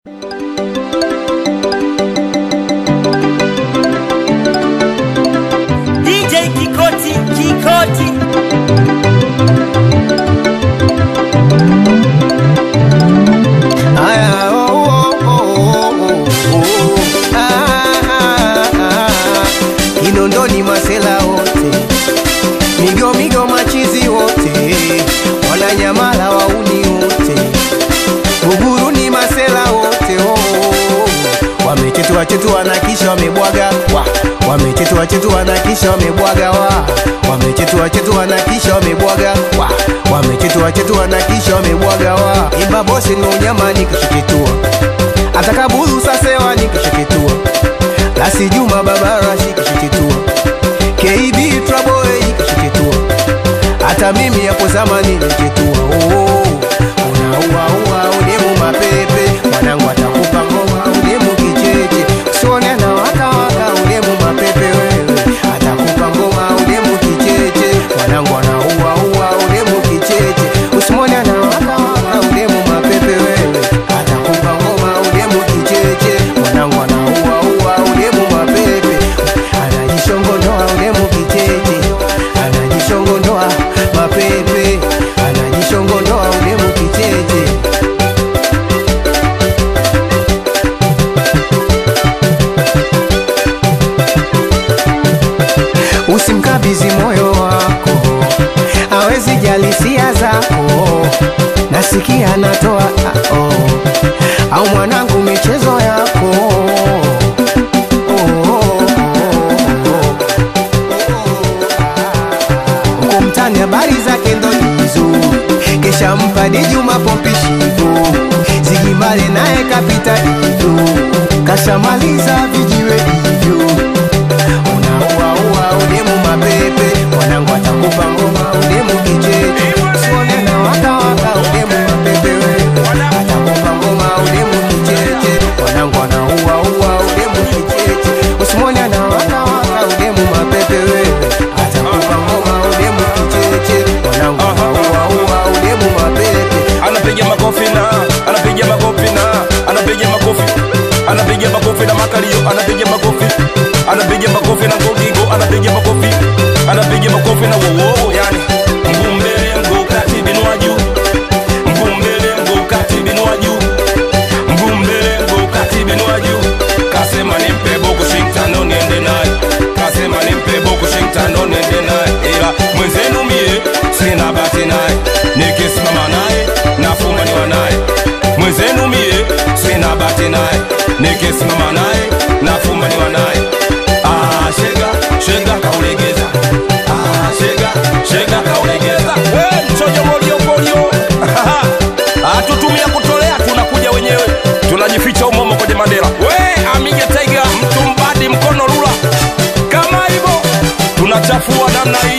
Kinondoni masela wote, migo machizi wote, Wananyamala wauni wote, Buguruni masela wote Wamechetua na kisha wamebwaga wa. Wamechetua na kisha wamebwaga wa. Wamechetua na kisha wamebwaga wa. Wamechetua na kisha wamebwaga wa. Imba bosi ni unyama nikishikitua, atakabulu sasewa nikishikitua, Lasi Juma Babara shikishikitua, KB Trouble ikishikitua, hata mimi hapo zamani nikitua. Unaua udemu mapepe, mwanangu atakupa ngoma udemu kicheche. Usione na waka udemu mapepe wewe, atakupa ngoma udemu kicheche. Mwanangu anaua udemu kicheche. Usione na waka udemu mapepe wewe, atakupa ngoma udemu kicheche. Mwanangu anaua udemu mapepe, anajishongonoa udemu kicheche, anajishongonoa mapepe, anajishongonoa udemu kicheche. Usimkabizi moyo wako, hawezi jali sia zako, nasikia natoa au mwanangu michezo yako. Kumtani habari zake ndo hizo, kesha mpadi Juma Pompishivo, Zigimale naye kapita hivyo, kashamaliza vijiwe hivyo. Unaua udemu mapepe, mwanangu atakupa ngoma udemu kicheche. Usione na waka udemu mapepe wewe, atakupa ngoma udemu kicheche. Mwanangu anaua udemu kicheche. Usione na waka udemu mapepe wewe, atakupa ngoma udemu kicheche. Mwanangu anaua udemu mapepe. Anapiga makofi na anapiga makofi na anapiga makofi, anapiga makofi na makalio, anapiga makofi, anapiga makofi na gogigo, anapiga makofi, anapiga makofi na wowo. Yani mgumbele mgo kati binua juu, mgumbele mgo kati binua juu, mgumbele mgo kati binua juu. Kasema nimpe boko shintano niende naye, kasema nimpe boko shintano niende naye. Ila mwenzenu mie sina bahati naye, nikisimama naye nafumaniwa naye. Mwenzenu mie sina bahati naye, nikisimama naye nafumaniwa naye. Shega kaulegeza, shega kaulegeza. Mchojo molio atutumia kutolea, tunakuja wenyewe, tunajificha umomo kwenye Mandela. Amiga Tiger, mtu mbadi mkono rula kama hivyo, tunachafua namna